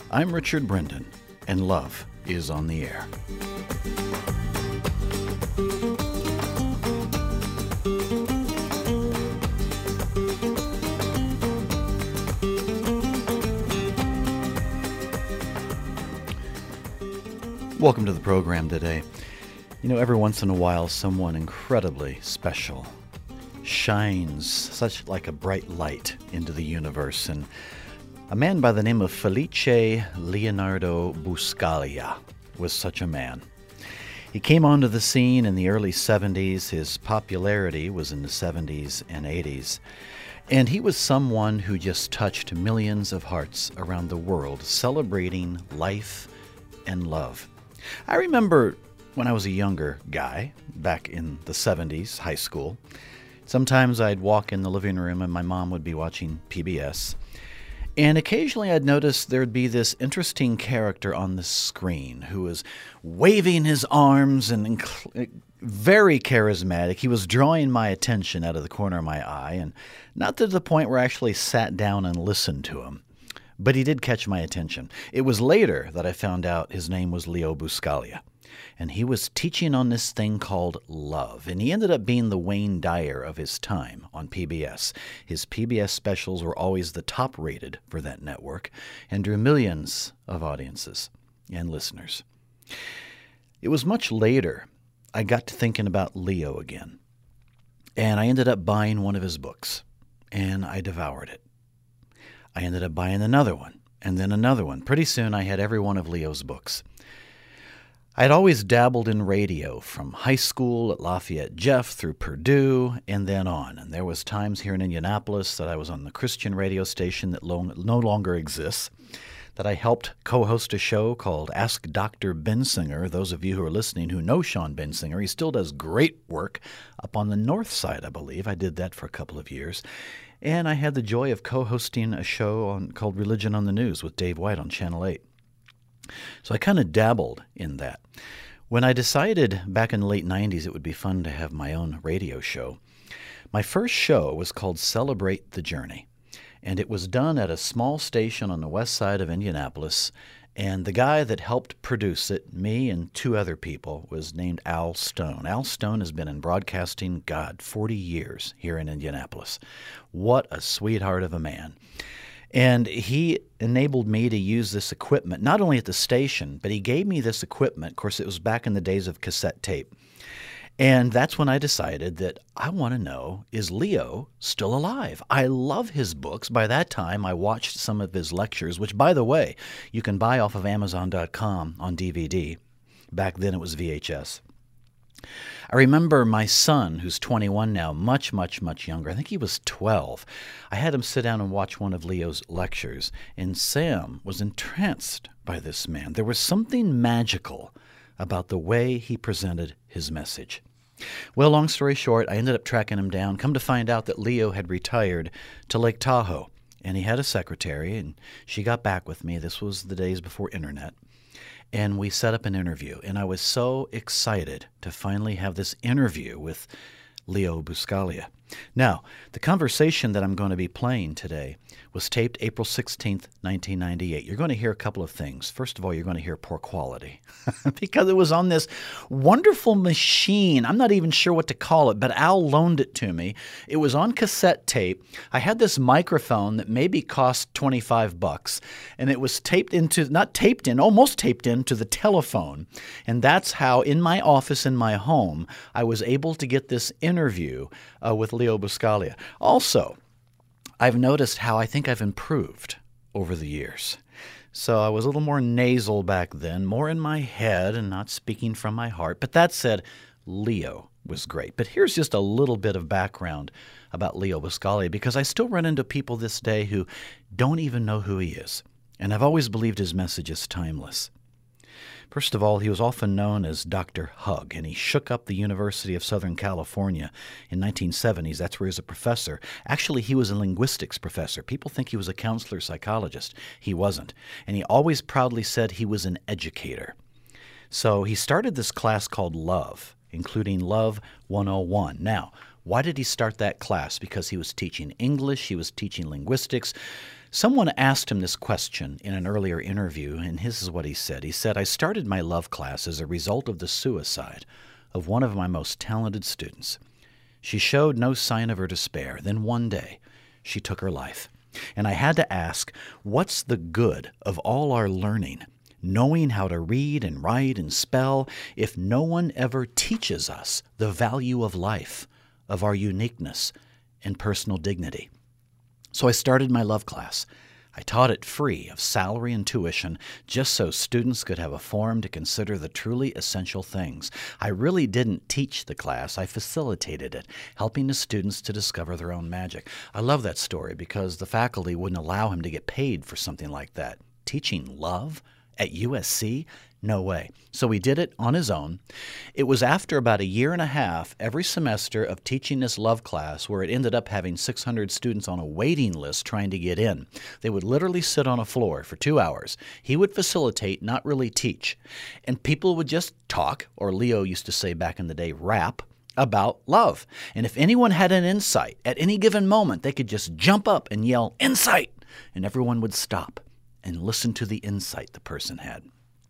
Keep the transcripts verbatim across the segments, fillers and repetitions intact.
I'm Richard Brendan, and Love is on the Air. Welcome to the program today. You know, every once in a while, someone incredibly special shines such like a bright light into the universe, and a man by the name of Felice Leonardo Buscaglia was such a man. He came onto the scene in the early seventies. His popularity was in the seventies and eighties. And he was someone who just touched millions of hearts around the world, celebrating life and love. I remember when I was a younger guy, back in the seventies, high school, sometimes I'd walk in the living room and my mom would be watching P B S. And occasionally I'd notice there'd be this interesting character on the screen who was waving his arms and inc- very charismatic. He was drawing my attention out of the corner of my eye, and not to the point where I actually sat down and listened to him. But he did catch my attention. It was later that I found out his name was Leo Buscaglia. And he was teaching on this thing called love. And he ended up being the Wayne Dyer of his time on P B S. His P B S specials were always the top rated for that network and drew millions of audiences and listeners. It was much later I got to thinking about Leo again. And I ended up buying one of his books. And I devoured it. I ended up buying another one, and then another one. Pretty soon I had every one of Leo's books. I'd always dabbled in radio, from high school at Lafayette Jeff through Purdue and then on. And there was times here in Indianapolis that I was on the Christian radio station that lo- no longer exists, that I helped co-host a show called Ask Doctor Bensinger. Those of you who are listening who know Sean Bensinger, he still does great work up on the north side, I believe. I did that for a couple of years. And I had the joy of co-hosting a show on, called Religion on the News with Dave White on Channel eight. So I kind of dabbled in that. When I decided back in the late nineties it would be fun to have my own radio show, my first show was called Celebrate the Journey. And it was done at a small station on the west side of Indianapolis. And the guy that helped produce it, me and two other people, was named Al Stone. Al Stone has been in broadcasting, God, forty years here in Indianapolis. What a sweetheart of a man. And he enabled me to use this equipment, not only at the station, but he gave me this equipment. Of course, it was back in the days of cassette tape. And that's when I decided that I want to know, is Leo still alive? I love his books. By that time, I watched some of his lectures, which, by the way, you can buy off of Amazon dot com on D V D. Back then, it was V H S. I remember my son, who's twenty-one now, much, much, much younger. I think he was twelve. I had him sit down and watch one of Leo's lectures, and Sam was entranced by this man. There was something magical about the way he presented his message. Well, long story short, I ended up tracking him down. Come to find out that Leo had retired to Lake Tahoe, and he had a secretary, and she got back with me. This was the days before internet. And we set up an interview, and I was so excited to finally have this interview with Leo Buscaglia. Now, the conversation that I'm going to be playing today was taped April sixteenth, nineteen ninety-eight. You're going to hear a couple of things. First of all, you're going to hear poor quality because it was on this wonderful machine. I'm not even sure what to call it, but Al loaned it to me. It was on cassette tape. I had this microphone that maybe cost twenty-five bucks, and it was taped into, not taped in, almost taped into the telephone. And that's how, in my office in my home, I was able to get this interview uh, with Leo Buscaglia. Also, I've noticed how I think I've improved over the years. So I was a little more nasal back then, more in my head and not speaking from my heart. But that said, Leo was great. But here's just a little bit of background about Leo Buscaglia, because I still run into people this day who don't even know who he is. And I've always believed his message is timeless. First of all, he was often known as Doctor Hug, and he shook up the University of Southern California in nineteen seventies. That's where he was a professor. Actually, he was a linguistics professor. People think he was a counselor psychologist. He wasn't. And he always proudly said he was an educator. So he started this class called Love, including Love one oh one. Now, why did he start that class? Because he was teaching English, he was teaching linguistics. Someone asked him this question in an earlier interview, and this is what he said. He said, "I started my love class as a result of the suicide of one of my most talented students. She showed no sign of her despair. Then one day, she took her life. And I had to ask, what's the good of all our learning, knowing how to read and write and spell, if no one ever teaches us the value of life, of our uniqueness and personal dignity? So I started my love class. I taught it free of salary and tuition, just so students could have a forum to consider the truly essential things. I really didn't teach the class, I facilitated it, helping the students to discover their own magic." I love that story because the faculty wouldn't allow him to get paid for something like that. Teaching love at U S C? No way. So he did it on his own. It was after about a year and a half every semester of teaching this love class where it ended up having six hundred students on a waiting list trying to get in. They would literally sit on a floor for two hours. He would facilitate, not really teach. And people would just talk, or Leo used to say back in the day, rap, about love. And if anyone had an insight at any given moment, they could just jump up and yell, "Insight!" And everyone would stop and listen to the insight the person had.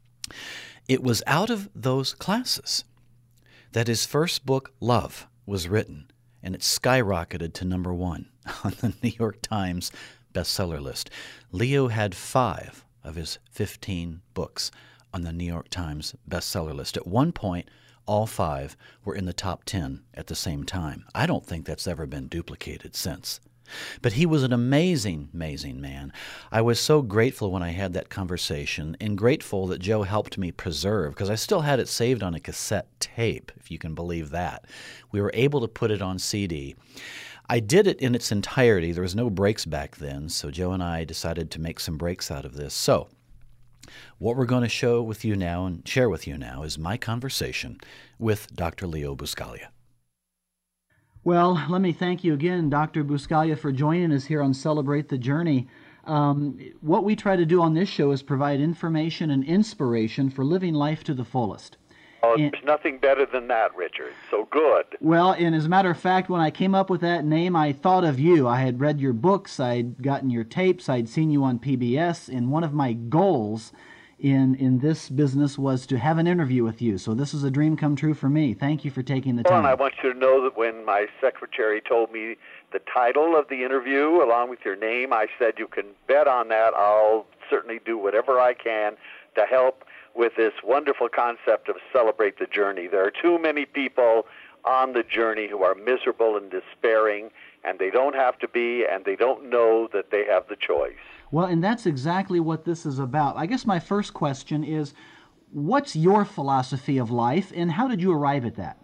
It was out of those classes that his first book, Love, was written, and it skyrocketed to number one on the New York Times bestseller list. Leo had five of his fifteen books on the New York Times bestseller list. At one point, all five were in the top ten at the same time. I don't think that's ever been duplicated since. But he was an amazing, amazing man. I was so grateful when I had that conversation, and grateful that Joe helped me preserve, because I still had it saved on a cassette tape, if you can believe that. We were able to put it on C D. I did it in its entirety. There was no breaks back then, so Joe and I decided to make some breaks out of this. So what we're going to show with you now and share with you now is my conversation with Doctor Leo Buscaglia. Well, let me thank you again, Doctor Buscaglia, for joining us here on Celebrate the Journey. Um, what we try to do on this show is provide information and inspiration for living life to the fullest. Oh, and, there's nothing better than that, Richard. So good. Well, and as a matter of fact, when I came up with that name, I thought of you. I had read your books, I'd gotten your tapes, I'd seen you on P B S, and one of my goals in in this business was to have an interview with you. So this is a dream come true for me. Thank you for taking the time. Well, and I want you to know that when my secretary told me the title of the interview along with your name, I said you can bet on that. I'll certainly do whatever I can to help with this wonderful concept of Celebrate the Journey. There are too many people on the journey who are miserable and despairing, and they don't have to be, and they don't know that they have the choice. Well, and that's exactly what this is about. I guess my first question is, what's your philosophy of life, and how did you arrive at that?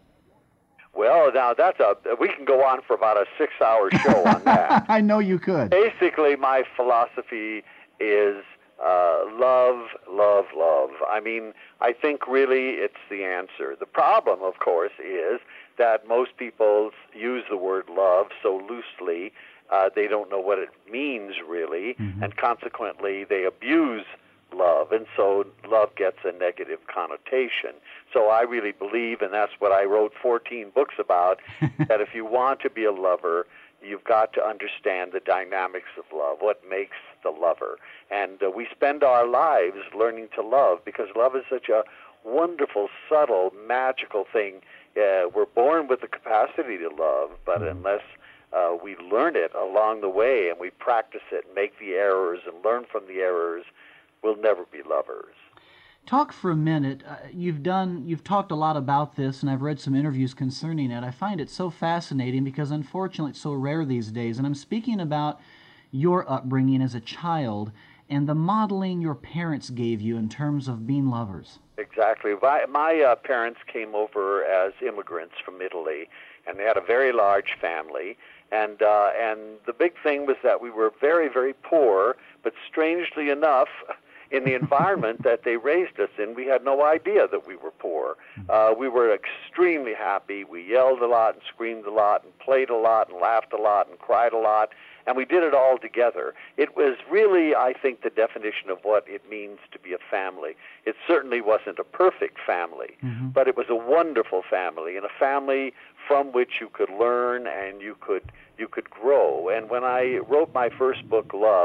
Well, now that's a we can go on for about a six-hour show on that. I know you could. Basically, my philosophy is uh, love, love, love. I mean, I think really it's the answer. The problem, of course, is that most people use the word love so loosely. Uh, they don't know what it means, really, mm-hmm. and consequently they abuse love, and so love gets a negative connotation. So I really believe, and that's what I wrote fourteen books about, that if you want to be a lover, you've got to understand the dynamics of love, what makes the lover. And uh, we spend our lives learning to love, because love is such a wonderful, subtle, magical thing. Uh, we're born with the capacity to love, but mm-hmm. unless Uh, we learn it along the way, and we practice it, and make the errors, and learn from the errors, we'll never be lovers. Talk for a minute. Uh, you've done, you've talked a lot about this, and I've read some interviews concerning it. I find it so fascinating because, unfortunately, it's so rare these days. And I'm speaking about your upbringing as a child and the modeling your parents gave you in terms of being lovers. Exactly. My, my uh, parents came over as immigrants from Italy, and they had a very large family. And uh, and the big thing was that we were very, very poor, but strangely enough, in the environment that they raised us in, we had no idea that we were poor. Uh, we were extremely happy. We yelled a lot and screamed a lot and played a lot and laughed a lot and cried a lot, and we did it all together. It was really, I think, the definition of what it means to be a family. It certainly wasn't a perfect family, mm-hmm. but it was a wonderful family, and a family from which you could learn and you could you could grow. And when I wrote my first book, Love,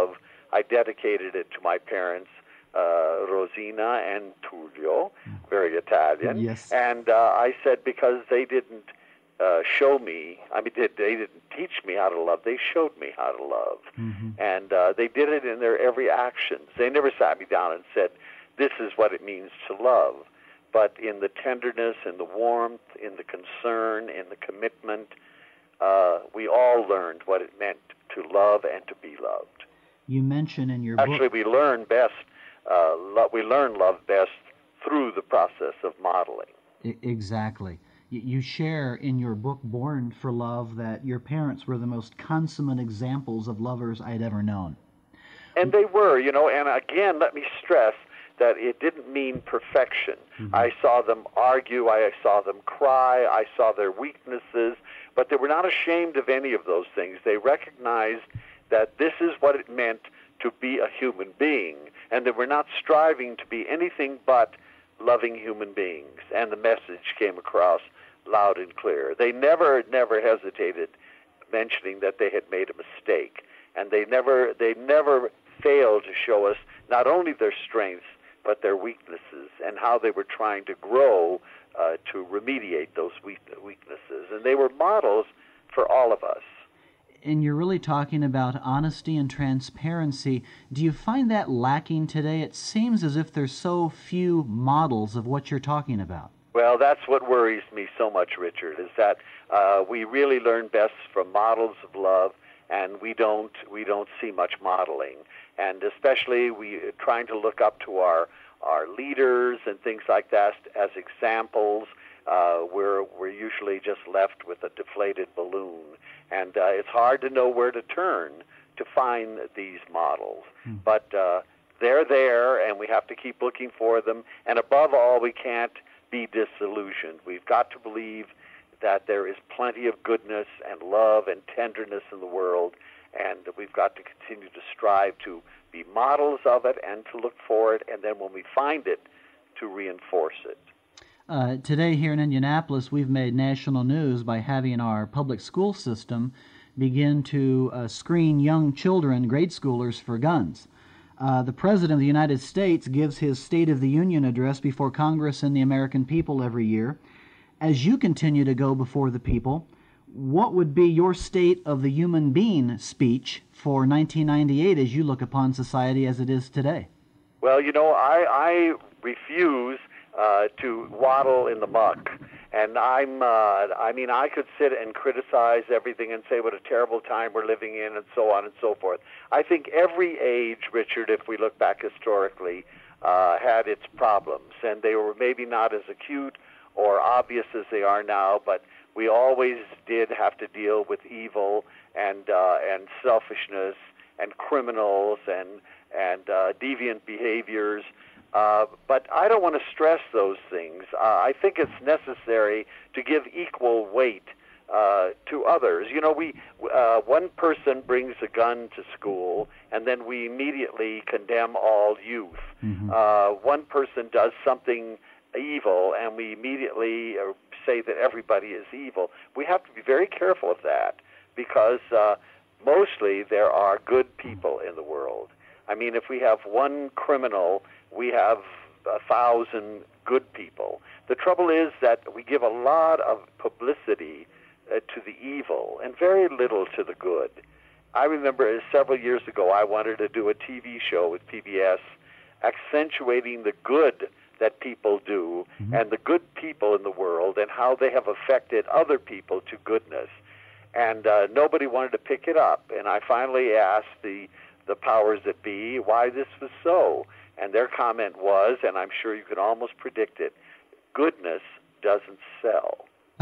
I dedicated it to my parents, uh, Rosina and Tullio, very Italian. Yes. And uh, I said, because they didn't uh, show me, I mean, they, they didn't teach me how to love, they showed me how to love. Mm-hmm. And uh, they did it in their every actions. They never sat me down and said, this is what it means to love. But in the tenderness, in the warmth, in the concern, in the commitment, uh, we all learned what it meant to love and to be loved. You mention in your Actually, book... we learn best, uh, lo- we learn love best through the process of modeling. I- exactly. You, you share in your book, Born for Love, that your parents were the most consummate examples of lovers I'd ever known. And they were, you know, and again, let me stress that it didn't mean perfection. Mm-hmm. I saw them argue, I saw them cry, I saw their weaknesses, but they were not ashamed of any of those things. They recognized that this is what it meant to be a human being, and they were not striving to be anything but loving human beings, and the message came across loud and clear. They never, never hesitated mentioning that they had made a mistake, and they never, they never failed to show us not only their strengths, but their weaknesses, and how they were trying to grow uh, to remediate those weaknesses. And they were models for all of us. And you're really talking about honesty and transparency. Do you find that lacking today? It seems as if there's so few models of what you're talking about. Well, that's what worries me so much, Richard, is that uh, we really learn best from models of love, and we don't we don't see much modeling. And especially we trying to look up to our our leaders and things like that as examples. Uh, we're we're usually just left with a deflated balloon, and uh, it's hard to know where to turn to find these models. Hmm. But uh, they're there, and we have to keep looking for them. And above all, we can't be disillusioned. We've got to believe that there is plenty of goodness and love and tenderness in the world, and we've got to continue to strive to be models of it and to look for it, and then when we find it, to reinforce it. Uh, today here in Indianapolis, we've made national news by having our public school system begin to uh, screen young children, grade schoolers, for guns. Uh, the President of the United States gives his State of the Union address before Congress and the American people every year. As you continue to go before the people, what would be your State of the Human Being speech for nineteen ninety-eight as you look upon society as it is today? Well, you know, I, I refuse uh, to waddle in the muck. And I'm, uh, I mean, I could sit and criticize everything and say what a terrible time we're living in and so on and so forth. I think every age, Richard, if we look back historically, uh, had its problems. And they were maybe not as acute or obvious as they are now, but we always did have to deal with evil and uh, and selfishness and criminals and and uh, deviant behaviors. Uh, but I don't want to stress those things. Uh, I think it's necessary to give equal weight uh, to others. You know, we uh, one person brings a gun to school, and then we immediately condemn all youth. Mm-hmm. Uh, one person does something evil, and we immediately uh, say that everybody is evil. We have to be very careful of that, because uh, mostly there are good people in the world. I mean, if we have one criminal, we have a thousand good people. The trouble is that we give a lot of publicity uh, to the evil and very little to the good. I remember several years ago I wanted to do a T V show with P B S accentuating the good that people do, mm-hmm. and the good people in the world and how they have affected other people to goodness. And uh, nobody wanted to pick it up. And I finally asked the, the powers that be why this was so. And their comment was, and I'm sure you can almost predict it, goodness doesn't sell.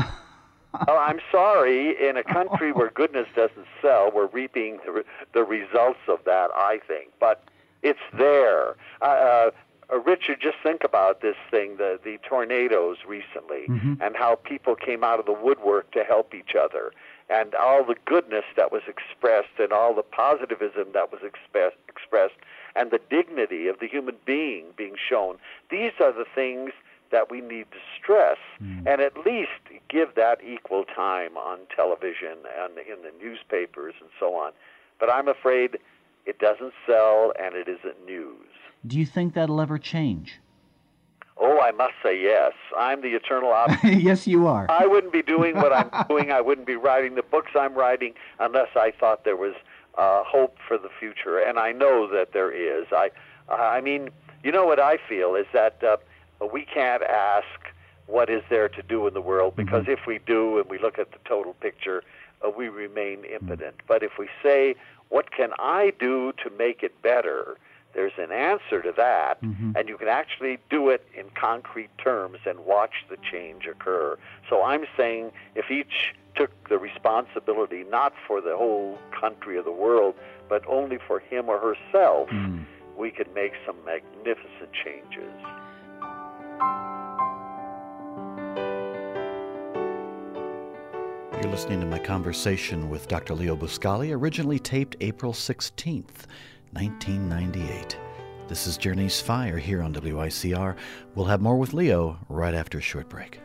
Well, I'm sorry, in a country where goodness doesn't sell, we're reaping the, the results of that, I think. But it's there. Uh, uh, Richard, just think about this thing, the, the tornadoes recently, mm-hmm. and how people came out of the woodwork to help each other, and all the goodness that was expressed and all the positivism that was express, expressed, and the dignity of the human being being shown. These are the things that we need to stress, mm. and at least give that equal time on television and in the newspapers and so on. But I'm afraid it doesn't sell, and it isn't news. Do you think that'll ever change? Oh, I must say yes. I'm the eternal optimist. Yes, you are. I wouldn't be doing what I'm doing. I wouldn't be writing the books I'm writing unless I thought there was uh, hope for the future, and I know that there is. I, I mean, you know what I feel is that uh, we can't ask what is there to do in the world, because mm-hmm. if we do and we look at the total picture, uh, we remain impotent. But if we say, what can I do to make it better, there's an answer to that, mm-hmm. and you can actually do it in concrete terms and watch the change occur. So I'm saying if each took the responsibility not for the whole country or the world, but only for him or herself, mm. we could make some magnificent changes. You're listening to my conversation with Doctor Leo Buscaglia, originally taped April sixteenth, nineteen ninety-eight. This is Journey's Fire here on W I C R. We'll have more with Leo right after a short break.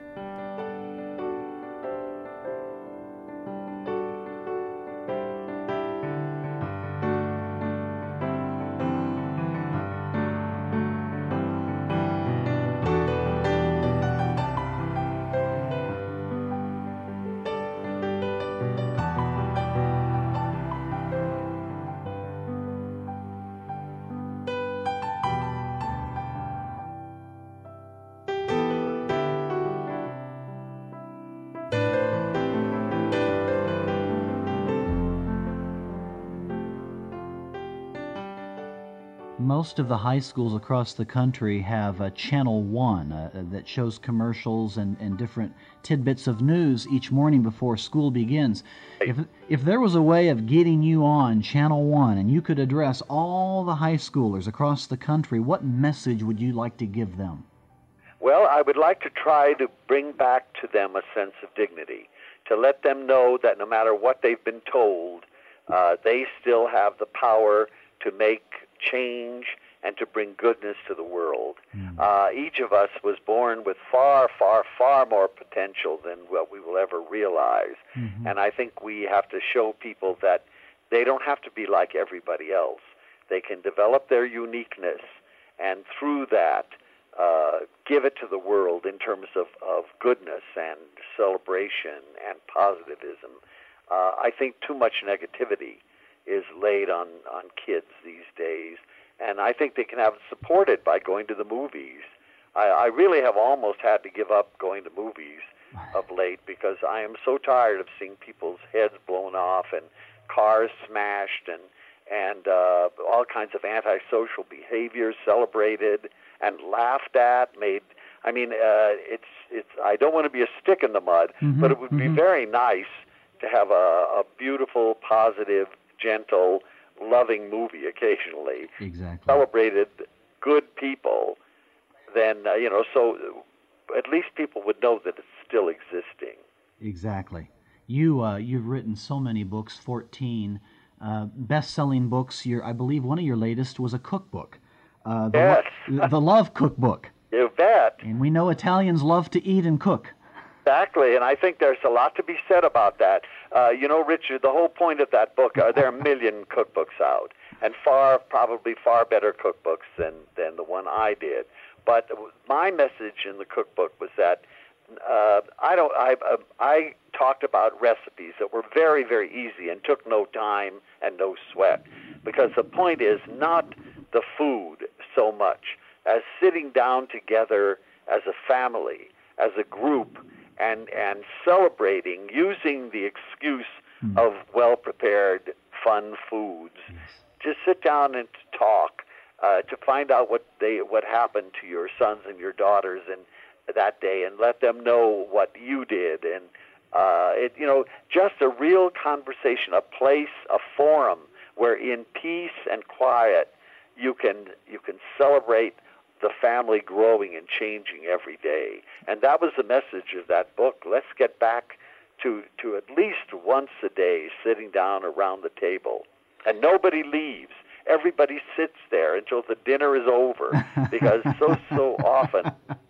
Most of the high schools across the country have a Channel One uh, that shows commercials and, and different tidbits of news each morning before school begins. If if there was a way of getting you on Channel One and you could address all the high schoolers across the country, what message would you like to give them? Well, I would like to try to bring back to them a sense of dignity, to let them know that no matter what they've been told, uh, they still have the power to make change and to bring goodness to the world. Mm. Uh, each of us was born with far, far, far more potential than what we will ever realize. Mm-hmm. And I think we have to show people that they don't have to be like everybody else. They can develop their uniqueness, and through that, uh, give it to the world in terms of, of goodness and celebration and positivism. Uh, I think too much negativity is laid on, on kids these days, and I think they can have it supported by going to the movies. I, I really have almost had to give up going to movies of late because I am so tired of seeing people's heads blown off and cars smashed and and uh, all kinds of antisocial behaviors celebrated and laughed at. Made I mean, uh, it's it's. I don't want to be a stick in the mud, mm-hmm, but it would mm-hmm. be very nice to have a, a beautiful, positive, gentle, loving movie occasionally. Exactly. Celebrated good people, then, uh, you know, so at least people would know that it's still existing. Exactly. You, uh, you've written so many books, fourteen uh, best-selling books. Your, I believe one of your latest was a cookbook. Uh, the yes. Lo- the Love Cookbook. You bet. And we know Italians love to eat and cook. Exactly, and I think there's a lot to be said about that. Uh, you know, Richard, the whole point of that book, uh, there are a million cookbooks out, and far, probably far better cookbooks than, than the one I did. But my message in the cookbook was that uh, I don't. I, uh, I talked about recipes that were very, very easy and took no time and no sweat, because the point is not the food so much as sitting down together as a family, as a group, and and celebrating, using the excuse mm. of well-prepared, fun foods, yes. to sit down and to talk, uh, to find out what they what happened to your sons and your daughters and that day, and let them know what you did, and uh, it you know just a real conversation, a place, a forum where in peace and quiet you can you can celebrate the family growing and changing every day. And that was the message of that book. Let's get back to, to at least once a day sitting down around the table. And nobody leaves. Everybody sits there until the dinner is over, because so, so often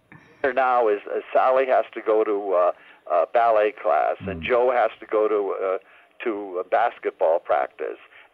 now is uh, Sally has to go to uh, uh, ballet class, and Joe has to go to, uh, to uh, basketball practice,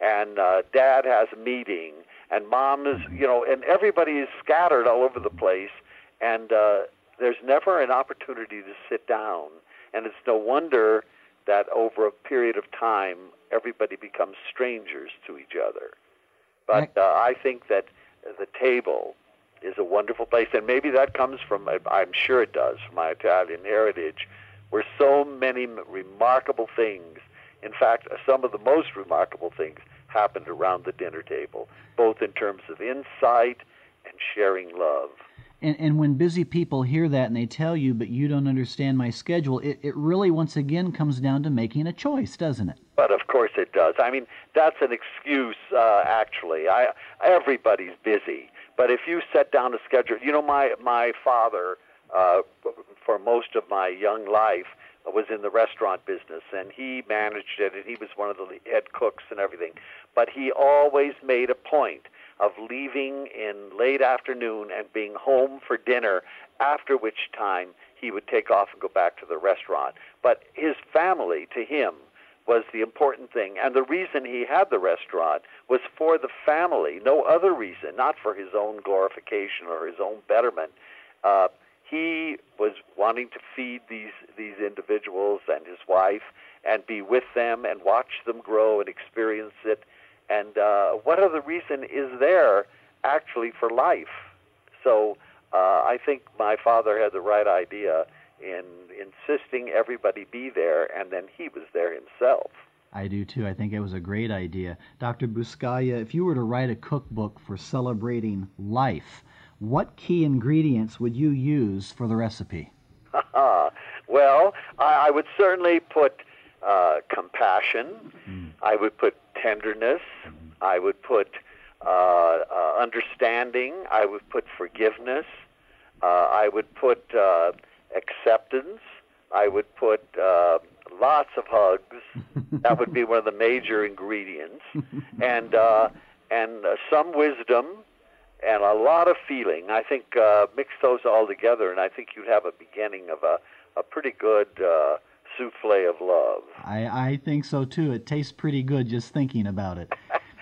and uh, Dad has a meeting, and Mom is, you know, and everybody is scattered all over the place, and uh, there's never an opportunity to sit down. And it's no wonder that over a period of time, everybody becomes strangers to each other. But uh, I think that the table is a wonderful place, and maybe that comes from, I'm sure it does, from my Italian heritage, where so many remarkable things, in fact, some of the most remarkable things happened around the dinner table, both in terms of insight and sharing love. And, and when busy people hear that and they tell you, but you don't understand my schedule, it, it really, once again, comes down to making a choice, doesn't it? But of course it does. I mean, that's an excuse, uh, actually. I, everybody's busy. But if you set down a schedule, you know, my, my father, uh, for most of my young life, was in the restaurant business, and he managed it, and he was one of the head cooks and everything. But he always made a point of leaving in late afternoon and being home for dinner, after which time he would take off and go back to the restaurant. But his family, to him, was the important thing. And the reason he had the restaurant was for the family, no other reason, not for his own glorification or his own betterment. Uh, he was wanting to feed these, these individuals and his wife and be with them and watch them grow and experience it. And uh, what other reason is there actually for life? So uh, I think my father had the right idea in insisting everybody be there, and then he was there himself. I do too. I think it was a great idea. Doctor Buscaglia, if you were to write a cookbook for celebrating life, what key ingredients would you use for the recipe? Well, I, I would certainly put uh, compassion. Mm. I would put tenderness. Mm. I would put uh, uh, understanding. I would put forgiveness. Uh, I would put uh, acceptance. I would put uh, lots of hugs. That would be one of the major ingredients. And uh, and uh, some wisdom and a lot of feeling. I think uh, mix those all together, and I think you'd have a beginning of a, a pretty good uh, souffle of love. I, I think so, too. It tastes pretty good just thinking about it.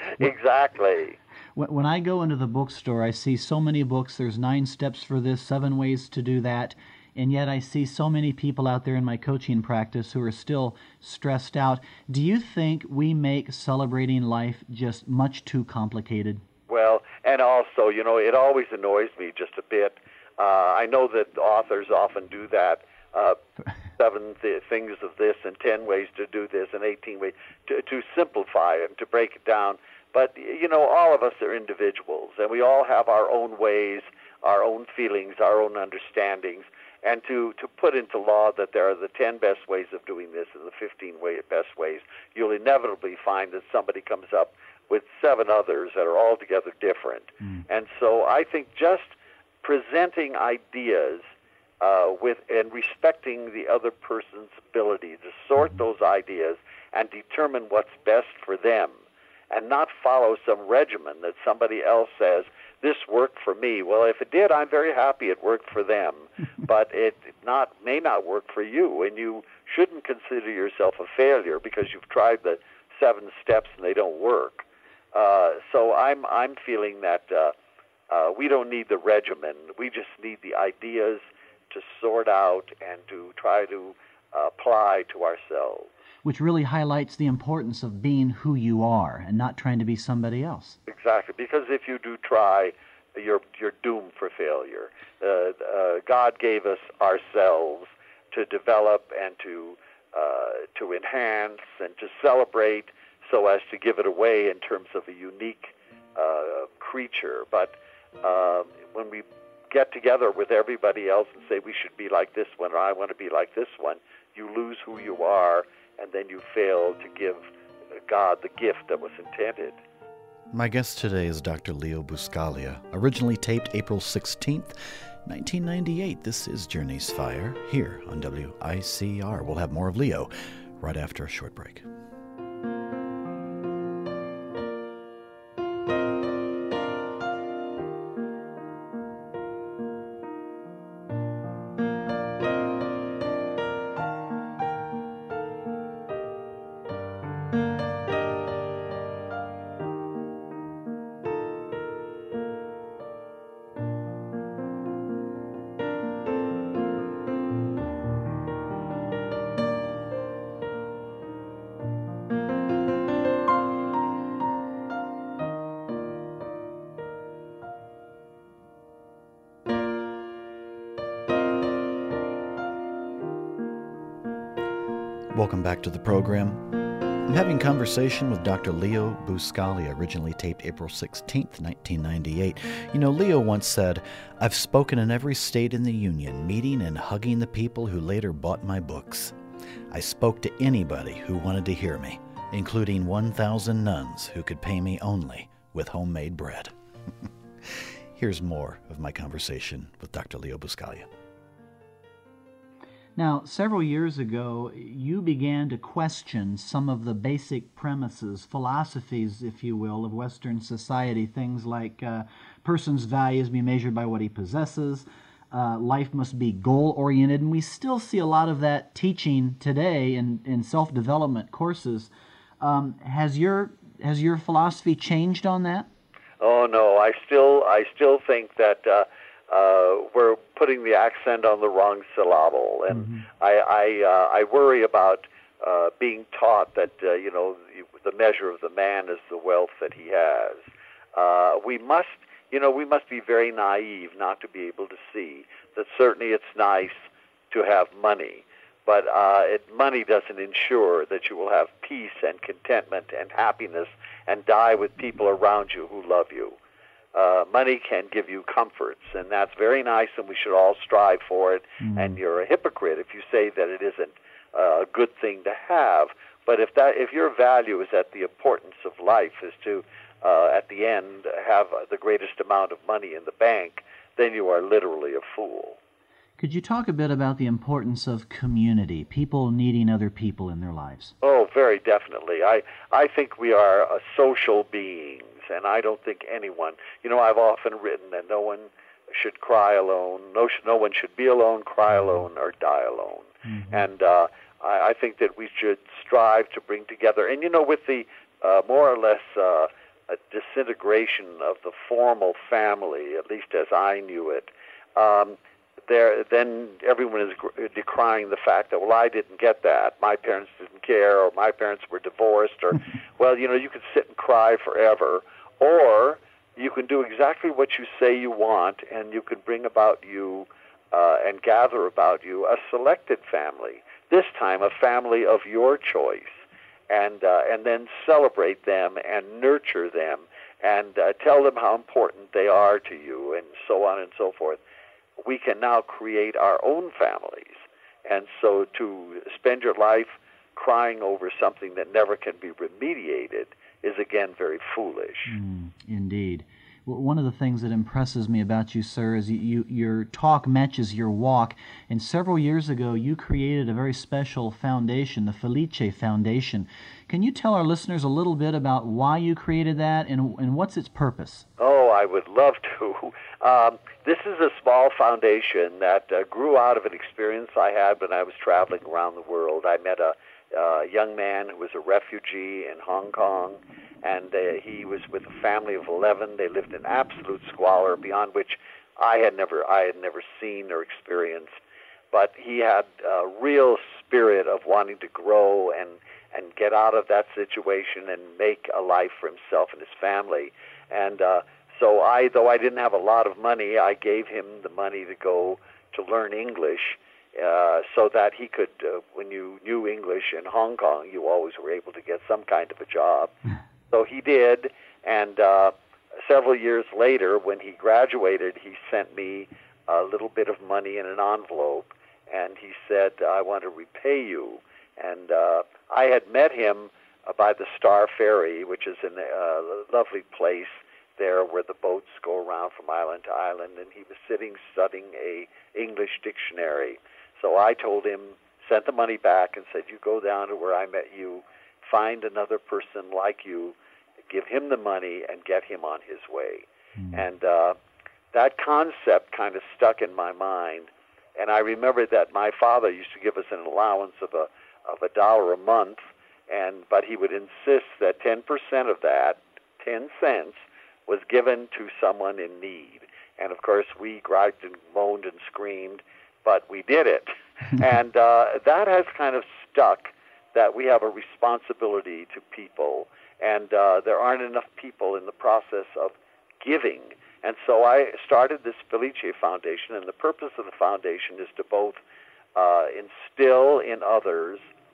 Exactly. When I go into the bookstore, I see so many books. There's nine steps for this, seven ways to do that. And yet I see so many people out there in my coaching practice who are still stressed out. Do you think we make celebrating life just much too complicated? Well, and also, you know, it always annoys me just a bit. Uh, I know that authors often do that. Uh, seven th- things of this and ten ways to do this and eighteen ways to, to simplify it and to break it down. But, you know, all of us are individuals, and we all have our own ways, our own feelings, our own understandings. And to, to put into law that there are the ten best ways of doing this and the fifteen way, best ways, you'll inevitably find that somebody comes up with seven others that are altogether different. Mm. And so I think just presenting ideas uh, with and respecting the other person's ability to sort those ideas and determine what's best for them, and not follow some regimen that somebody else says, this worked for me. Well, if it did, I'm very happy it worked for them, but it not may not work for you, and you shouldn't consider yourself a failure because you've tried the seven steps and they don't work. Uh, so I'm I'm feeling that uh, uh, we don't need the regimen. We just need the ideas to sort out and to try to uh, apply to ourselves. Which really highlights the importance of being who you are and not trying to be somebody else. Exactly, because if you do try, you're you're doomed for failure. Uh, uh, God gave us ourselves to develop and to uh, to enhance and to celebrate, so as to give it away in terms of a unique uh, creature. But uh, when we get together with everybody else and say we should be like this one or I want to be like this one, you lose who you are, and then you fail to give God the gift that was intended. My guest today is Doctor Leo Buscaglia, originally taped April sixteenth, nineteen ninety-eight. This is Journey's Fire here on W I C R. We'll have more of Leo right after a short break. Welcome back to the program. I'm having conversation with Doctor Leo Buscaglia, originally taped April sixteenth, nineteen ninety-eight. You know, Leo once said, "I've spoken in every state in the Union, meeting and hugging the people who later bought my books. I spoke to anybody who wanted to hear me, including one thousand nuns who could pay me only with homemade bread." Here's more of my conversation with Doctor Leo Buscaglia. Now, several years ago, you began to question some of the basic premises, philosophies, if you will, of Western society. Things like uh, person's values be measured by what he possesses, uh, life must be goal-oriented, and we still see a lot of that teaching today in, in self-development courses. Um, has your has your philosophy changed on that? Oh no, I still I still think that uh, uh, we're putting the accent on the wrong syllable, and mm-hmm. I I, uh, I worry about uh, being taught that uh, you know the measure of the man is the wealth that he has. Uh, we must you know we must be very naive not to be able to see that certainly it's nice to have money, but uh, it, money doesn't ensure that you will have peace and contentment and happiness and die with people around you who love you. Uh, money can give you comforts, and that's very nice, and we should all strive for it. Mm-hmm. And you're a hypocrite if you say that it isn't uh, a good thing to have. But if that, if your value is that the importance of life is to, uh, at the end, have the greatest amount of money in the bank, then you are literally a fool. Could you talk a bit about the importance of community, people needing other people in their lives? Oh, very definitely. I, I think we are a social beings, and I don't think anyone, you know, I've often written that no one should cry alone, no, no one should be alone, cry alone, or die alone. Mm-hmm. And uh, I, I think that we should strive to bring together, and you know, with the uh, more or less uh, a disintegration of the formal family, at least as I knew it, um, There, then everyone is decrying the fact that, well, I didn't get that. My parents didn't care, or my parents were divorced, or, well, you know, you can sit and cry forever, or you can do exactly what you say you want, and you can bring about you uh, and gather about you a selected family, this time a family of your choice, and uh, and then celebrate them and nurture them and uh, tell them how important they are to you, and so on and so forth. We can now create our own families. And so to spend your life crying over something that never can be remediated is, again, very foolish. Mm, indeed. Well, one of the things that impresses me about you, sir, is you, you, your talk matches your walk. And several years ago, you created a very special foundation, the Felice Foundation. Can you tell our listeners a little bit about why you created that and, and what's its purpose? Oh, I would love to. Um, this is a small foundation that uh, grew out of an experience I had when I was traveling around the world. I met a uh, young man who was a refugee in Hong Kong, and uh, he was with a family of eleven. They lived in absolute squalor, beyond which I had never, I had never seen or experienced. But he had a real spirit of wanting to grow and and get out of that situation and make a life for himself and his family. And uh, so I, though I didn't have a lot of money, I gave him the money to go to learn English uh, so that he could, uh, when you knew English in Hong Kong, you always were able to get some kind of a job. So he did, and uh, several years later, when he graduated, he sent me a little bit of money in an envelope, and he said, "I want to repay you." And uh, I had met him uh, by the Star Ferry, which is in a uh, lovely place there where the boats go around from island to island, and he was sitting studying a English dictionary. So I told him, sent the money back and said, "You go down to where I met you, find another person like you, give him the money, and get him on his way." Mm. And uh, that concept kind of stuck in my mind. And I remember that my father used to give us an allowance of a of a dollar a month, and but he would insist that ten percent of that, ten cents, was given to someone in need. And of course, we griped and moaned and screamed, but we did it. And uh, that has kind of stuck, that we have a responsibility to people, and uh, there aren't enough people in the process of giving. And so I started this Felice Foundation, and the purpose of the foundation is to both uh, instill in others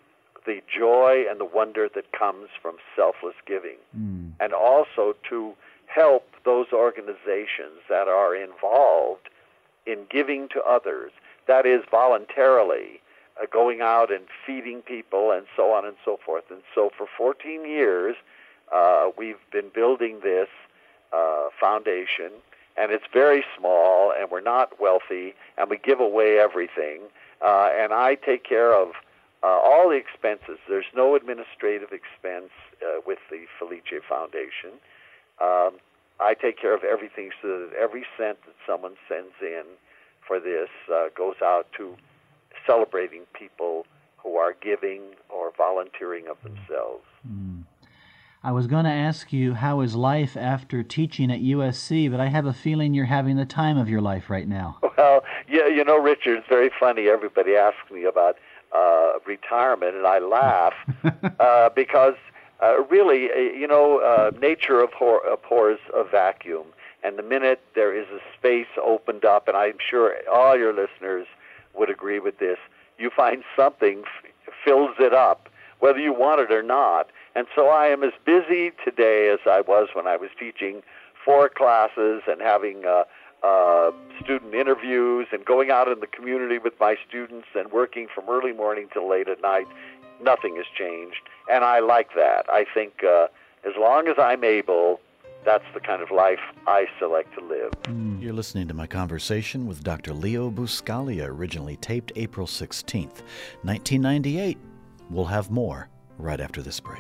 the joy and the wonder that comes from selfless giving, mm. and also to help those organizations that are involved in giving to others, that is voluntarily uh, going out and feeding people and so on and so forth. And so for fourteen years, uh, we've been building this uh, foundation, and it's very small, and we're not wealthy, and we give away everything. Uh, and I take care of uh, all the expenses. There's no administrative expense uh, with the Felice Foundation. Um, I take care of everything so that every cent that someone sends in for this uh, goes out to celebrating people who are giving or volunteering of themselves. Mm. I was going to ask you, how is life after teaching at U S C, but I have a feeling you're having the time of your life right now. Well, yeah, you know, Richard, it's very funny. Everybody asks me about uh, retirement, and I laugh uh, because uh, really, uh, you know, uh, nature abhor- abhors a vacuum. And the minute there is a space opened up, and I'm sure all your listeners would agree with this, you find something f- fills it up, whether you want it or not. And so I am as busy today as I was when I was teaching four classes and having uh, uh, student interviews and going out in the community with my students and working from early morning till late at night. Nothing has changed, and I like that. I think uh, as long as I'm able, that's the kind of life I select to live. You're listening to my conversation with Doctor Leo Buscaglia, originally taped April sixteenth, nineteen ninety-eight. We'll have more right after this break.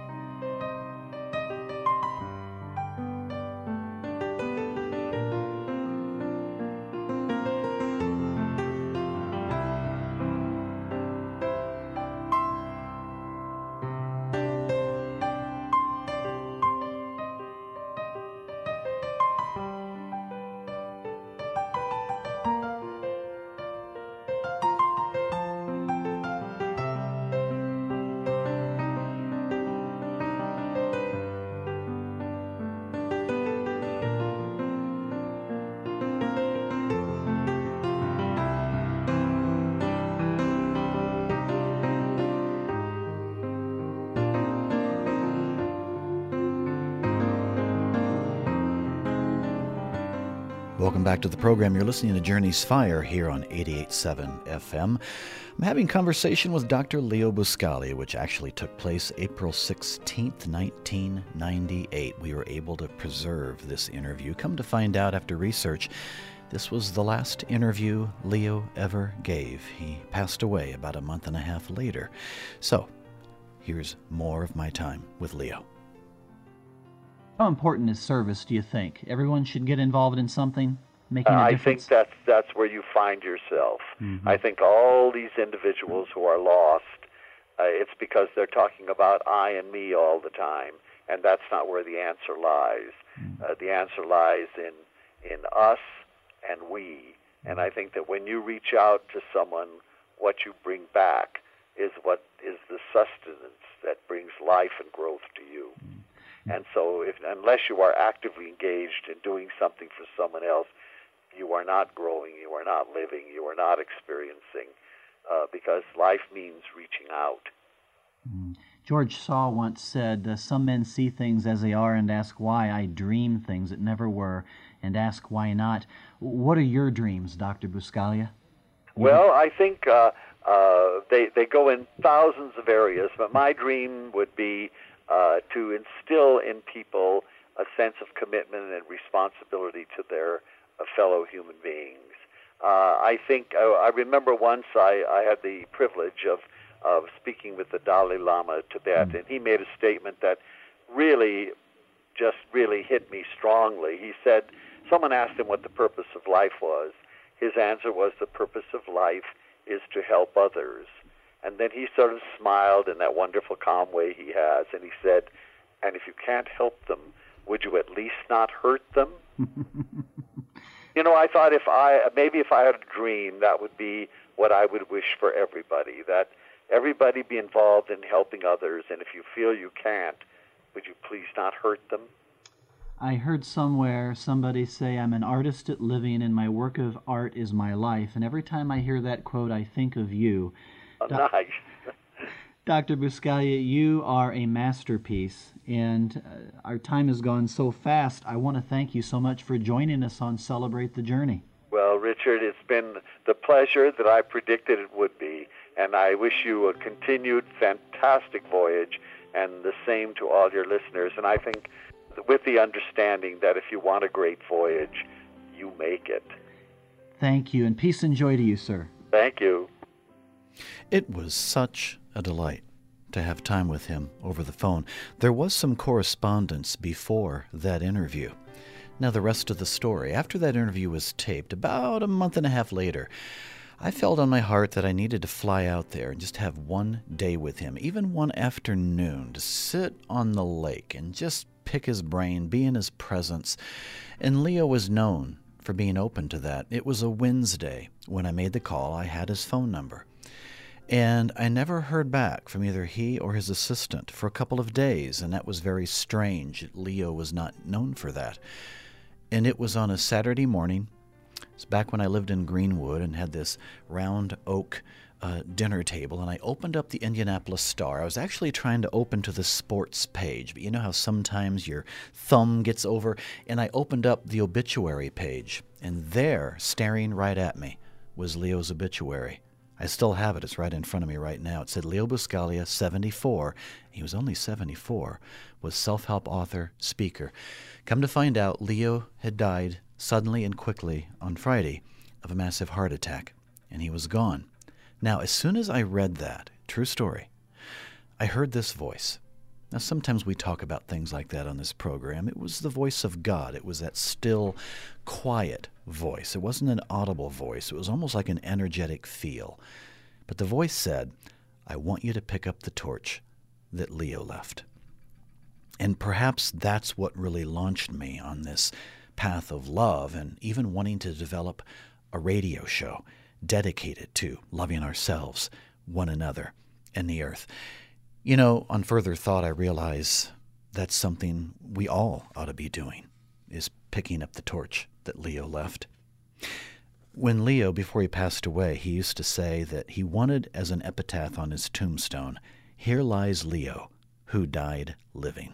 Welcome back to the program. You're listening to Journey's Fire here on eighty-eight point seven F M. I'm having conversation with Doctor Leo Buscaglia, which actually took place April sixteenth, nineteen ninety-eight. We were able to preserve this interview. Come to find out after research, this was the last interview Leo ever gave. He passed away about a month and a half later. So, here's more of my time with Leo. How important is service, do you think? Everyone should get involved in something, making a I difference? think that's, that's where you find yourself. Mm-hmm. I think all these individuals who are lost, uh, it's because they're talking about I and me all the time, and that's not where the answer lies. Mm-hmm. Uh, the answer lies in, in us and we. And I think that when you reach out to someone, what you bring back is what is the sustenance that brings life and growth to you. Mm-hmm. And so if, unless you are actively engaged in doing something for someone else, you are not growing, you are not living, you are not experiencing, uh, because life means reaching out. Mm. George Saw once said, uh, some men see things as they are and ask why. I dream things that never were and ask why not. What are your dreams, Doctor Buscaglia? Well, I think uh, uh, they, they go in thousands of areas, but my dream would be Uh, to instill in people a sense of commitment and responsibility to their uh, fellow human beings. Uh, I think, uh, I remember once I, I had the privilege of, of speaking with the Dalai Lama of Tibet, mm. and he made a statement that really, just really hit me strongly. He said, someone asked him what the purpose of life was. His answer was, the purpose of life is to help others. And then he sort of smiled in that wonderful, calm way he has, and he said, and if you can't help them, would you at least not hurt them? You know, I thought if I, maybe if I had a dream, that would be what I would wish for everybody, that everybody be involved in helping others, and if you feel you can't, would you please not hurt them? I heard somewhere somebody say, I'm an artist at living, and my work of art is my life, and every time I hear that quote, I think of you. Oh, nice. Doctor Buscaglia, you are a masterpiece, and uh, our time has gone so fast. I want to thank you so much for joining us on Celebrate the Journey. Well, Richard, it's been the pleasure that I predicted it would be, and I wish you a continued fantastic voyage, and the same to all your listeners. And I think with the understanding that if you want a great voyage, you make it. Thank you, and peace and joy to you, sir. Thank you. It was such a delight to have time with him over the phone. There was some correspondence before that interview. Now, the rest of the story. After that interview was taped, about a month and a half later, I felt on my heart that I needed to fly out there and just have one day with him, even one afternoon, to sit on the lake and just pick his brain, be in his presence. And Leo was known for being open to that. It was a Wednesday. When I made the call, I had his phone number. And I never heard back from either he or his assistant for a couple of days, and that was very strange. Leo was not known for that. And it was on a Saturday morning. It's back when I lived in Greenwood and had this round oak uh, dinner table, and I opened up the Indianapolis Star. I was actually trying to open to the sports page, but you know how sometimes your thumb gets over, and I opened up the obituary page, and there, staring right at me, was Leo's obituary. I still have it. It's right in front of me right now. It said Leo Buscaglia, seventy-four. He was only seventy-four, was self-help author, speaker. Come to find out, Leo had died suddenly and quickly on Friday of a massive heart attack, and he was gone. Now, as soon as I read that, true story, I heard this voice. Now, sometimes we talk about things like that on this program. It was the voice of God. It was that still, quiet voice. It wasn't an audible voice. It was almost like an energetic feel. But the voice said, I want you to pick up the torch that Leo left. And perhaps that's what really launched me on this path of love and even wanting to develop a radio show dedicated to loving ourselves, one another, and the earth. You know, on further thought, I realize that's something we all ought to be doing, is picking up the torch that Leo left. When Leo, before he passed away, he used to say that he wanted as an epitaph on his tombstone, here lies Leo, who died living.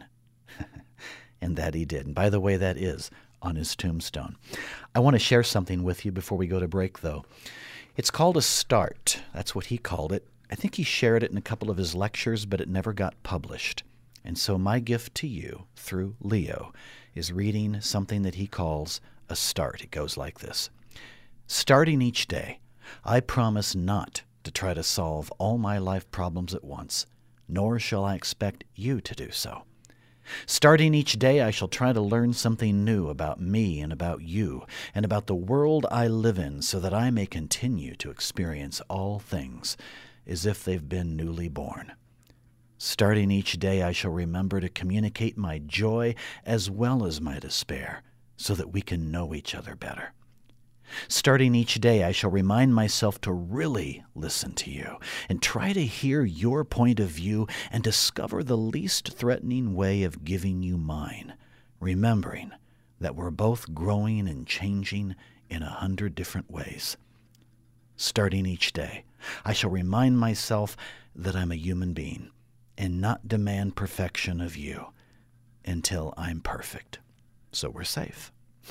And that he did. And by the way, that is on his tombstone. I want to share something with you before we go to break, though. It's called a start. That's what he called it. I think he shared it in a couple of his lectures, but it never got published. And so my gift to you, through Leo, is reading something that he calls a start. It goes like this. Starting each day, I promise not to try to solve all my life problems at once, nor shall I expect you to do so. Starting each day, I shall try to learn something new about me and about you and about the world I live in so that I may continue to experience all things as if they've been newly born. Starting each day, I shall remember to communicate my joy as well as my despair so that we can know each other better. Starting each day, I shall remind myself to really listen to you and try to hear your point of view and discover the least threatening way of giving you mine, remembering that we're both growing and changing in a hundred different ways. Starting each day, I shall remind myself that I'm a human being and not demand perfection of you until I'm perfect, so we're safe.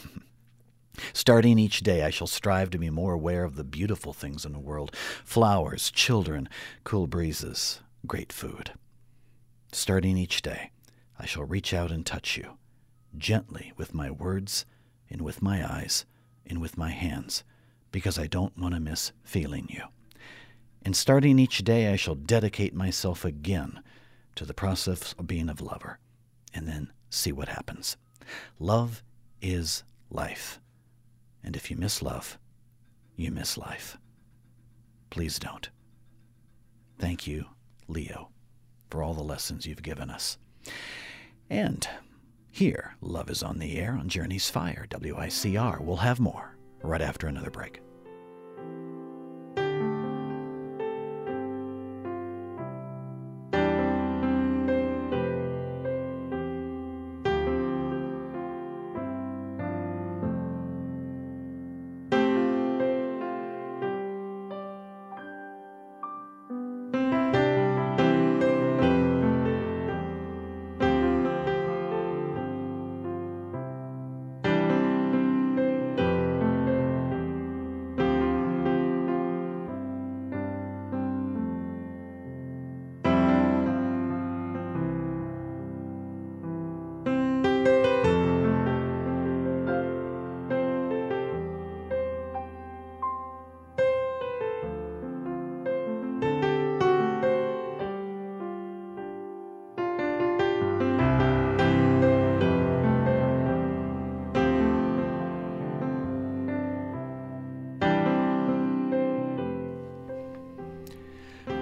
Starting each day, I shall strive to be more aware of the beautiful things in the world, flowers, children, cool breezes, great food. Starting each day, I shall reach out and touch you, gently with my words and with my eyes and with my hands, because I don't want to miss feeling you. And starting each day, I shall dedicate myself again to the process of being a lover, and then see what happens. Love is life. And if you miss love, you miss life. Please don't. Thank you, Leo, for all the lessons you've given us. And here, Love is on the Air on Journey's Fire, W I C R. We'll have more right after another break.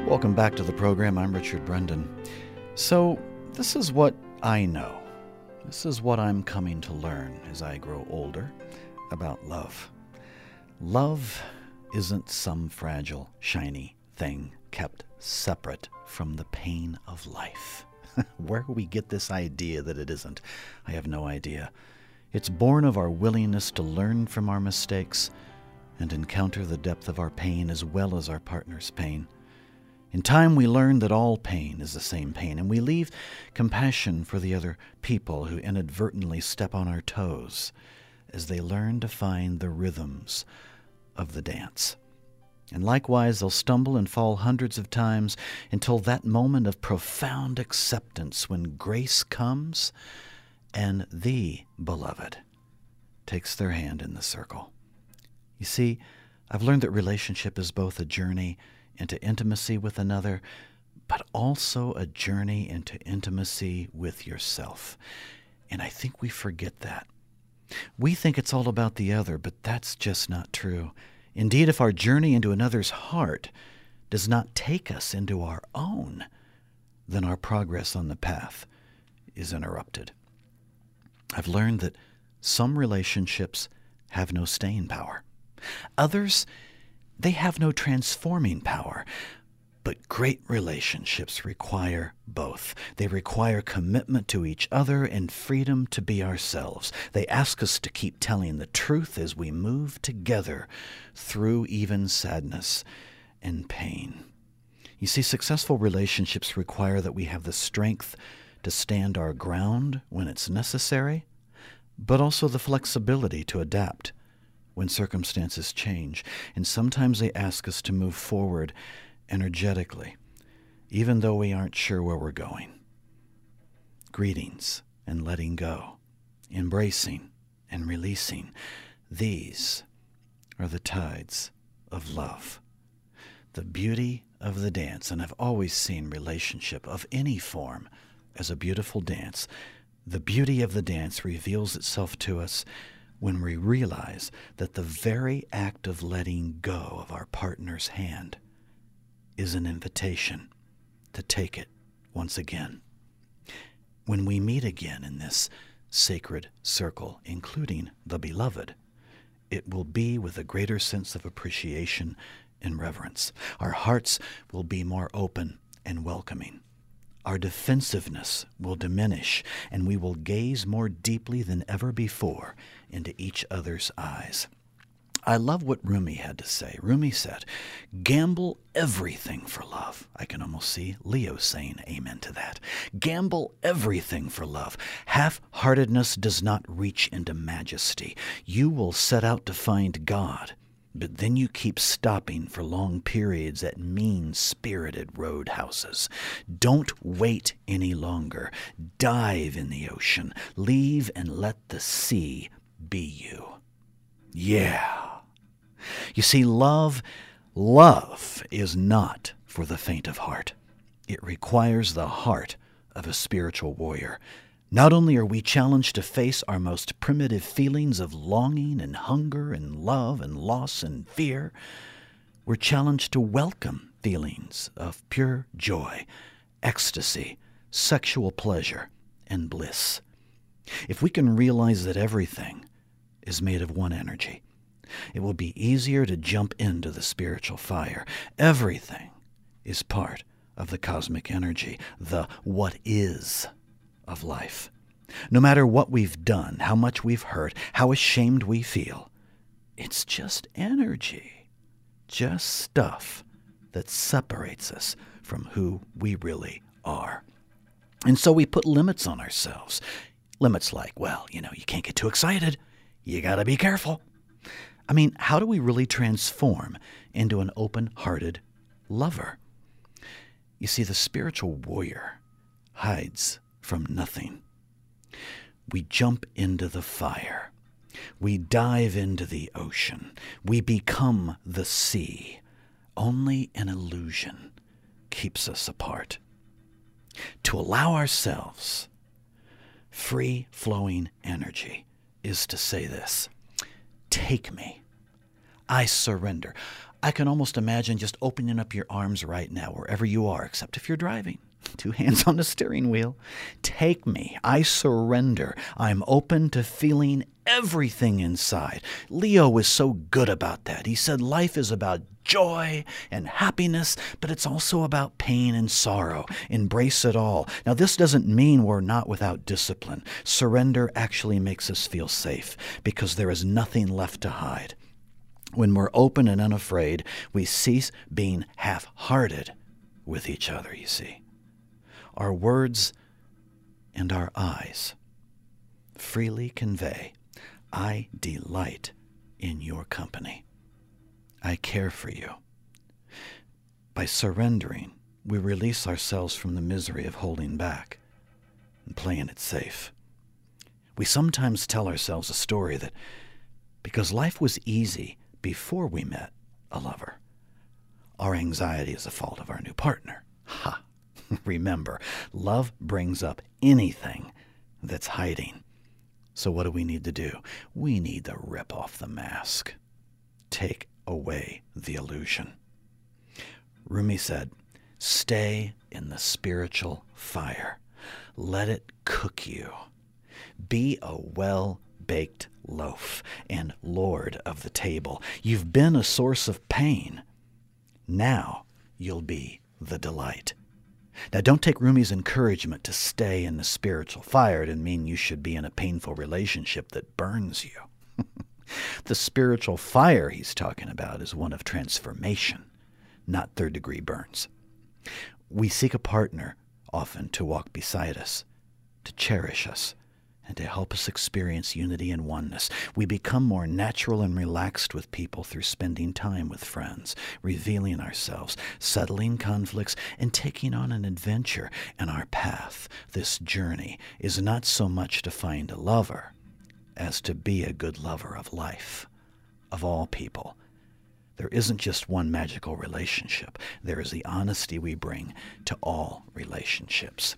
Welcome back to the program. I'm Richard Brendan. So, this is what I know. This is what I'm coming to learn as I grow older about love. Love isn't some fragile, shiny thing kept separate from the pain of life. Where we get this idea that it isn't, I have no idea. It's born of our willingness to learn from our mistakes and encounter the depth of our pain as well as our partner's pain. In time, we learn that all pain is the same pain, and we leave compassion for the other people who inadvertently step on our toes as they learn to find the rhythms of the dance. And likewise, they'll stumble and fall hundreds of times until that moment of profound acceptance when grace comes and the beloved takes their hand in the circle. You see, I've learned that relationship is both a journey into intimacy with another, but also a journey into intimacy with yourself. And I think we forget that. We think it's all about the other, but that's just not true. Indeed, if our journey into another's heart does not take us into our own, then our progress on the path is interrupted. I've learned that some relationships have no staying power. Others, they have no transforming power. But great relationships require both. They require commitment to each other and freedom to be ourselves. They ask us to keep telling the truth as we move together through even sadness and pain. You see, successful relationships require that we have the strength to stand our ground when it's necessary, but also the flexibility to adapt when circumstances change. And sometimes they ask us to move forward energetically, even though we aren't sure where we're going. Greetings and letting go, embracing and releasing. These are the tides of love, the beauty of the dance. And I've always seen relationship of any form as a beautiful dance. The beauty of the dance reveals itself to us when we realize that the very act of letting go of our partner's hand is an invitation to take it once again. When we meet again in this sacred circle, including the beloved, it will be with a greater sense of appreciation and reverence. Our hearts will be more open and welcoming. Our defensiveness will diminish, and we will gaze more deeply than ever before into each other's eyes. I love what Rumi had to say. Rumi said, "Gamble everything for love." I can almost see Leo saying amen to that. Gamble everything for love. Half-heartedness does not reach into majesty. You will set out to find God, but then you keep stopping for long periods at mean-spirited roadhouses. Don't wait any longer. Dive in the ocean. Leave and let the sea be you. Yeah. You see, love, love is not for the faint of heart. It requires the heart of a spiritual warrior. Not only are we challenged to face our most primitive feelings of longing and hunger and love and loss and fear, we're challenged to welcome feelings of pure joy, ecstasy, sexual pleasure, and bliss. If we can realize that everything is made of one energy, it will be easier to jump into the spiritual fire. Everything is part of the cosmic energy, the what is of life. No matter what we've done, how much we've hurt, how ashamed we feel, it's just energy, just stuff that separates us from who we really are. And so we put limits on ourselves. Limits like, well, you know, you can't get too excited. You gotta be careful. I mean, how do we really transform into an open-hearted lover? You see, the spiritual warrior hides from nothing. We jump into the fire. We dive into the ocean. We become the sea. Only an illusion keeps us apart. To allow ourselves free-flowing energy is to say this: take me. I surrender. I can almost imagine just opening up your arms right now, wherever you are, except if you're driving. Two hands on the steering wheel. Take me. I surrender. I'm open to feeling everything inside. Leo was so good about that. He said life is about joy and happiness, but it's also about pain and sorrow. Embrace it all. Now, this doesn't mean we're not without discipline. Surrender actually makes us feel safe because there is nothing left to hide. When we're open and unafraid, we cease being half-hearted with each other, you see. Our words and our eyes freely convey, I delight in your company. I care for you. By surrendering, we release ourselves from the misery of holding back and playing it safe. We sometimes tell ourselves a story that because life was easy before we met a lover, our anxiety is the fault of our new partner. Ha! Remember, love brings up anything that's hiding. So what do we need to do? We need to rip off the mask. Take away the illusion. Rumi said, stay in the spiritual fire. Let it cook you. Be a well-baked loaf and lord of the table. You've been a source of pain. Now you'll be the delight. Now, don't take Rumi's encouragement to stay in the spiritual fire to mean you should be in a painful relationship that burns you. The spiritual fire he's talking about is one of transformation, not third-degree burns. We seek a partner often to walk beside us, to cherish us, and to help us experience unity and oneness. We become more natural and relaxed with people through spending time with friends, revealing ourselves, settling conflicts, and taking on an adventure. And our path, this journey, is not so much to find a lover as to be a good lover of life, of all people. There isn't just one magical relationship. There is the honesty we bring to all relationships.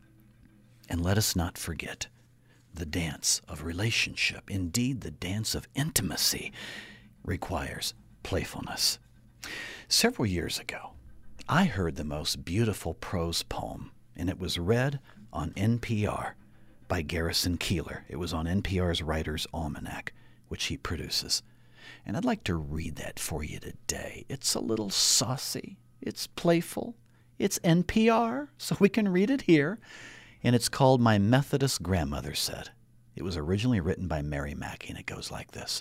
And let us not forget the dance of relationship. Indeed, the dance of intimacy requires playfulness. Several years ago, I heard the most beautiful prose poem, and it was read on N P R by Garrison Keillor. It was on N P R's Writer's Almanac, which he produces. And I'd like to read that for you today. It's a little saucy. It's playful. It's N P R, so we can read it here. And it's called My Methodist Grandmother Said. It was originally written by Mary Mackey, and it goes like this.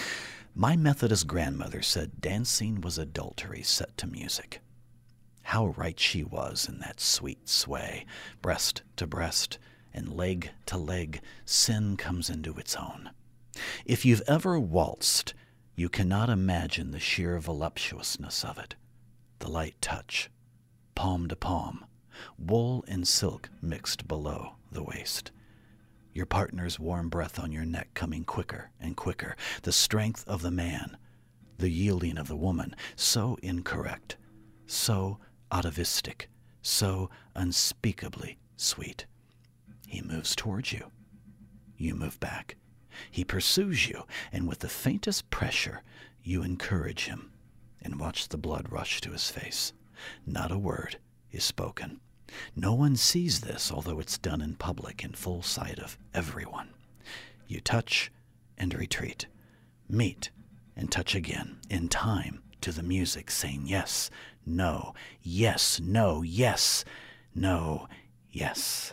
My Methodist grandmother said dancing was adultery set to music. How right she was in that sweet sway, breast to breast and leg to leg, sin comes into its own. If you've ever waltzed, you cannot imagine the sheer voluptuousness of it. The light touch, palm to palm, wool and silk mixed below the waist. Your partner's warm breath on your neck coming quicker and quicker. The strength of the man, the yielding of the woman, so incorrect, so atavistic, so unspeakably sweet. He moves towards you. You move back. He pursues you, and with the faintest pressure, you encourage him and watch the blood rush to his face. Not a word is spoken. No one sees this, although it's done in public in full sight of everyone. You touch and retreat, meet and touch again, in time to the music, saying yes, no, yes, no, yes, no, yes.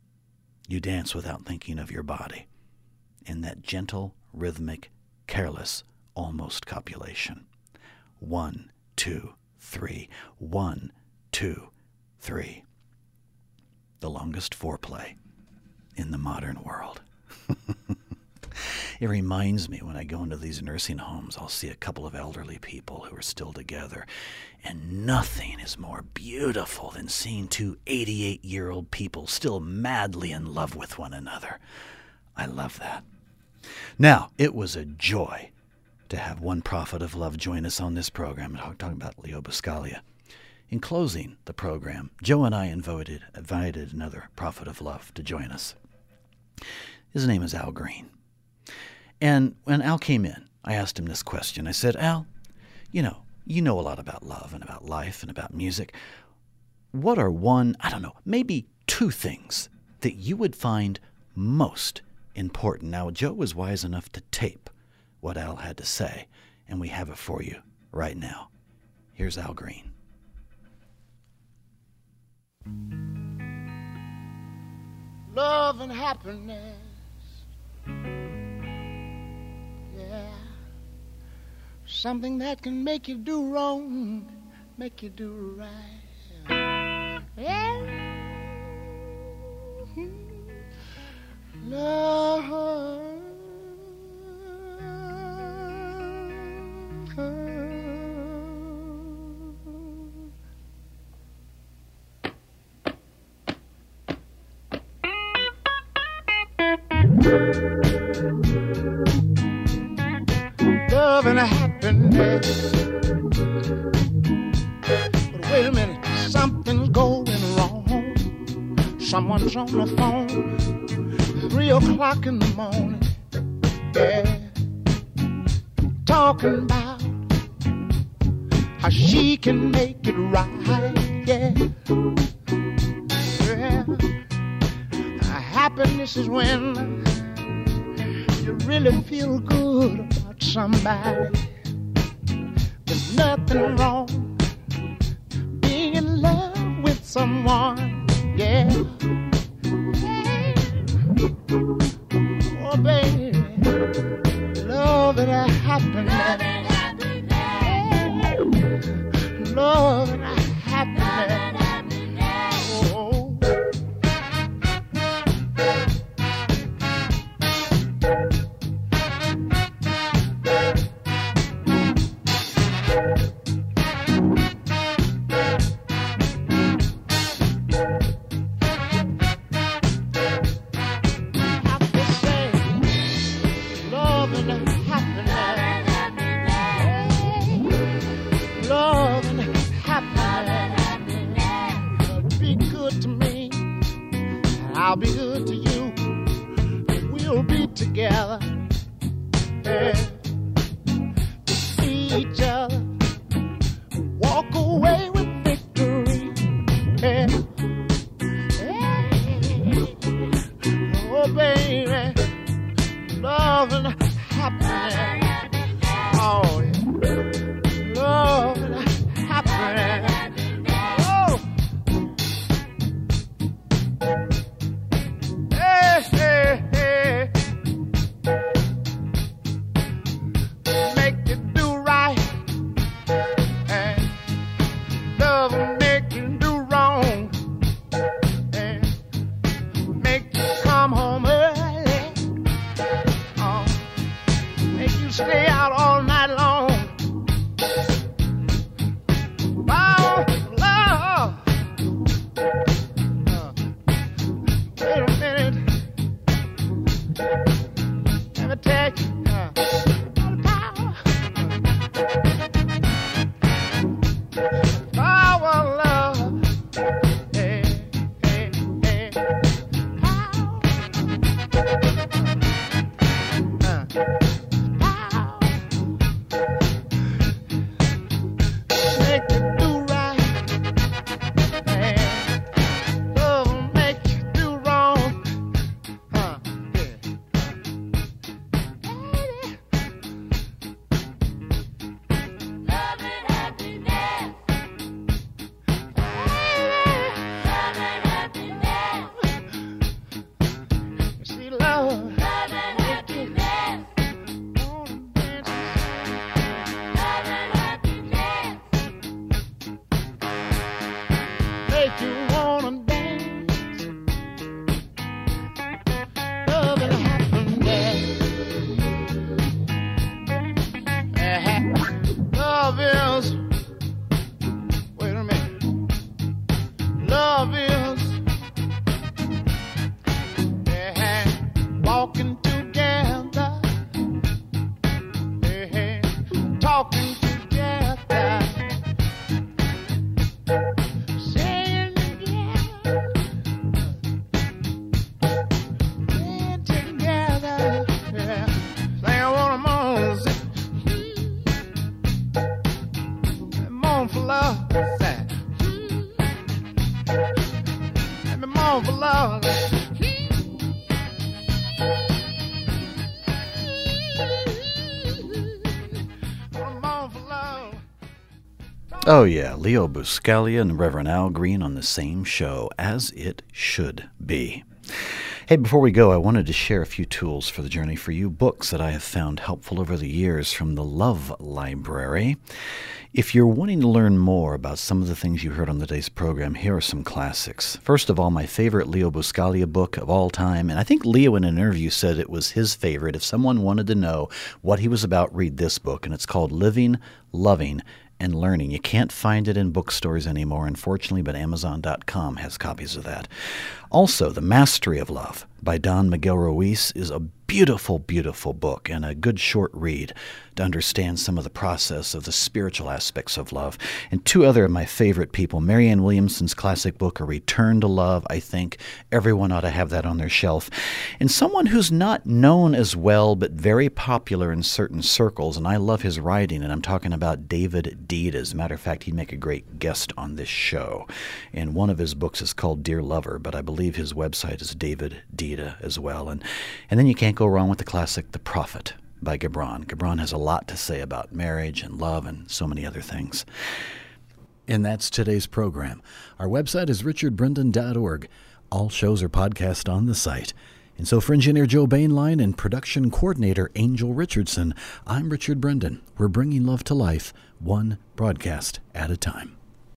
You dance without thinking of your body, in that gentle, rhythmic, careless, almost copulation. One, two, three. One, two, three. The longest foreplay in the modern world. It reminds me when I go into these nursing homes, I'll see a couple of elderly people who are still together, and nothing is more beautiful than seeing two eighty-eight-year-old people still madly in love with one another. I love that. Now, it was a joy to have one prophet of love join us on this program. I'm talking about Leo Buscaglia. In closing the program, Joe and I invited, invited another prophet of love to join us. His name is Al Green. And when Al came in, I asked him this question. I said, Al, you know, you know a lot about love and about life and about music. What are one, I don't know, maybe two things that you would find most important? Now, Joe was wise enough to tape what Al had to say, and we have it for you right now. Here's Al Green. Love and happiness, yeah, something that can make you do wrong, make you do right, yeah. Love. Love and happiness. But wait a minute, something's going wrong. Someone's on the phone, three o'clock in the morning, yeah, talking about how she can make it right, yeah. Yeah. Happiness is when you really feel good about somebody. There's nothing wrong being in love with someone, yeah. Oh, baby, love and happiness. Love and happiness. I'll be good to you. We'll be together, yeah. To see each other, walk away with victory, yeah. Yeah. Oh, baby, love and happiness. Oh, yeah. Love and happiness. on for love. Come on for love. Oh yeah, Leo Buscaglia and Reverend Al Green on the same show, as it should be. Hey, before we go, I wanted to share a few tools for the journey for you, books that I have found helpful over the years from the Love Library. If you're wanting to learn more about some of the things you heard on today's program, here are some classics. First of all, my favorite Leo Buscaglia book of all time, and I think Leo in an interview said it was his favorite. If someone wanted to know what he was about, read this book, and it's called Living, Loving, and Learning. You can't find it in bookstores anymore, unfortunately, but Amazon dot com has copies of that. Also, The Mastery of Love by Don Miguel Ruiz is a beautiful, beautiful book and a good short read to understand some of the process of the spiritual aspects of love. And two other of my favorite people, Marianne Williamson's classic book, A Return to Love. I think everyone ought to have that on their shelf. And someone who's not known as well, but very popular in certain circles, and I love his writing, and I'm talking about David Deida. As a matter of fact, he'd make a great guest on this show. And one of his books is called Dear Lover, but I believe his website is David Deida as well. And, and then you can't go wrong with the classic The Prophet by Gibran. Gibran has a lot to say about marriage and love and so many other things. And that's today's program. Our website is richard brendan dot org. All shows are podcast on the site. And so for engineer Joe Bainline and production coordinator Angel Richardson, I'm Richard Brendan. We're bringing love to life, one broadcast at a time.